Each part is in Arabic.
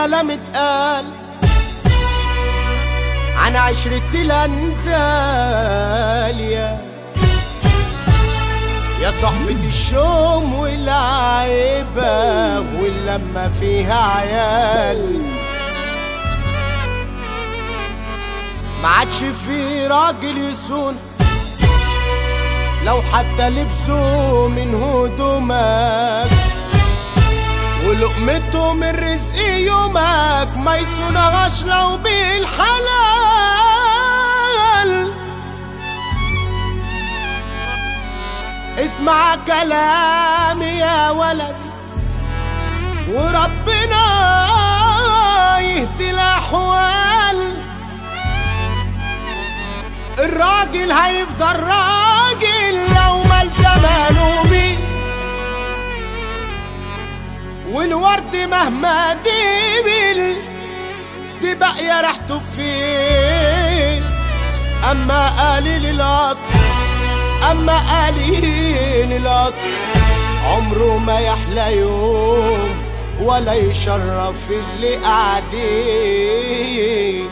كلام اتقال عن عشرة الأندال يا صحبة الشوم والعيبة واللمة فيها عيال، ما عادش في راجل يصون لو حتى لبسه من هدومك، ولقمته من رزق يومك ما يصونهاش لو بالحلال. اسمع كلامي يا ولد وربنا يهدي الأحوال، الراجل هيفضل راجل لو مال زمانه بيه، والورد مهما دبل دي باقية ريحته فيه. أما قليل الأصل أما قليل الأصل عمره ما يحلى يوم ولا يشرف اللي قاعدين.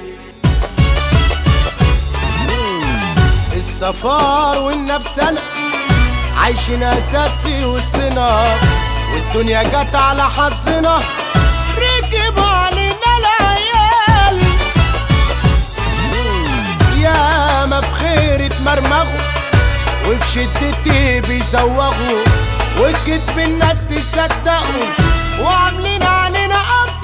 السفار والنفسنا عايشين أساسي وسطنا، والدنيا جت على حظنا ركب علينا العيال، يا ما بخير اتمرمغوا وفي شدتي بيزوغوا، وكدب الناس تصدقوا وعاملين علينا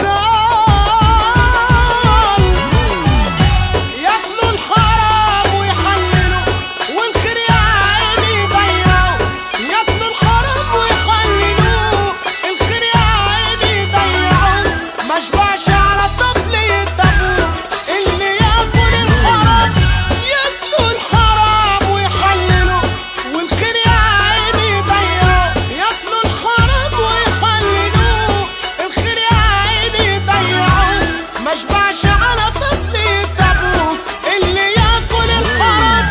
أبطال، ياكلوا الحرام ويحللوا والخير يا عيني يضيعوا، ياكلوا الحرام ويحللوا الخير يا عيني يضيعوا، ما شبعش على طفل يتقوا اللي ياكل الحرام، ياكلوا الحرام ويحللوا والخير يا عيني يضيعوا، ياكلوا الحرام ويحللوا الخير يا عيني يضيعوا، ما شبعش على طفل يتقوا اللي ياكل الحرام.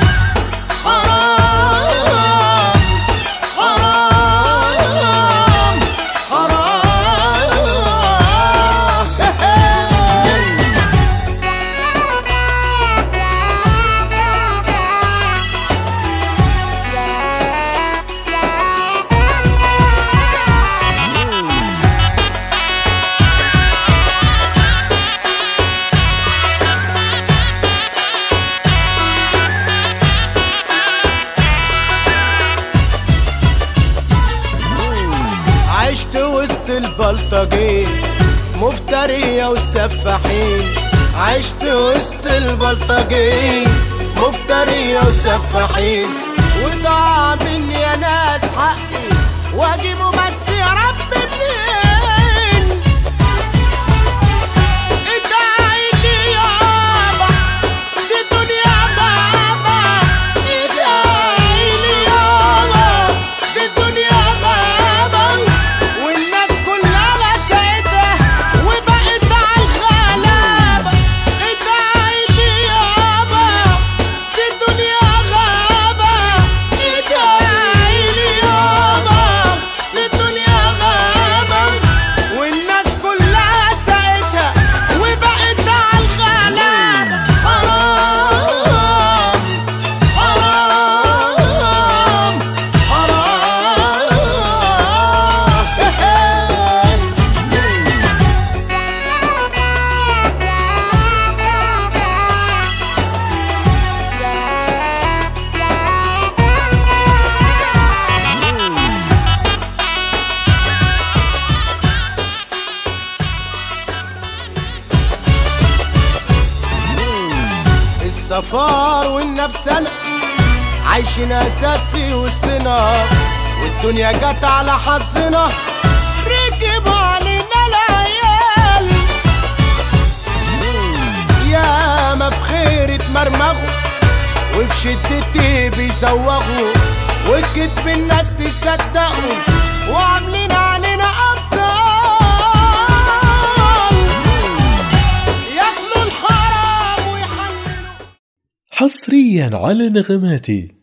حرام حرام عشت وسط البلطجين مفترية والسفاحين، عشت وسط البلطجين مفترية والسفاحين، وضاع مني يا ناس حقي واجيبه بس يا رب منين. ادعي لي يابا دي دنيا بابا، ادعي لي يابا دي دنيا بابا، والناس كلها لسعتها وبقت على الغلابة. ادعي لي يابا دي دنيا غابة، ادعي لي يابا دي دنيا غابة، والناس كلها لسعتها وبقت على الغلابة. حرام حرام السفار والنفسنا عايشين أساسي وسطنا، والدنيا جت على حظنا ركب علينا العيال، يا ما بخير اتمرمغوا وفي شدتي بيزوغوا، وكدب الناس تصدقوا وعاملين علينا أبطال، ياكلوا الحرام ويحللوا. حصريا على نغماتي.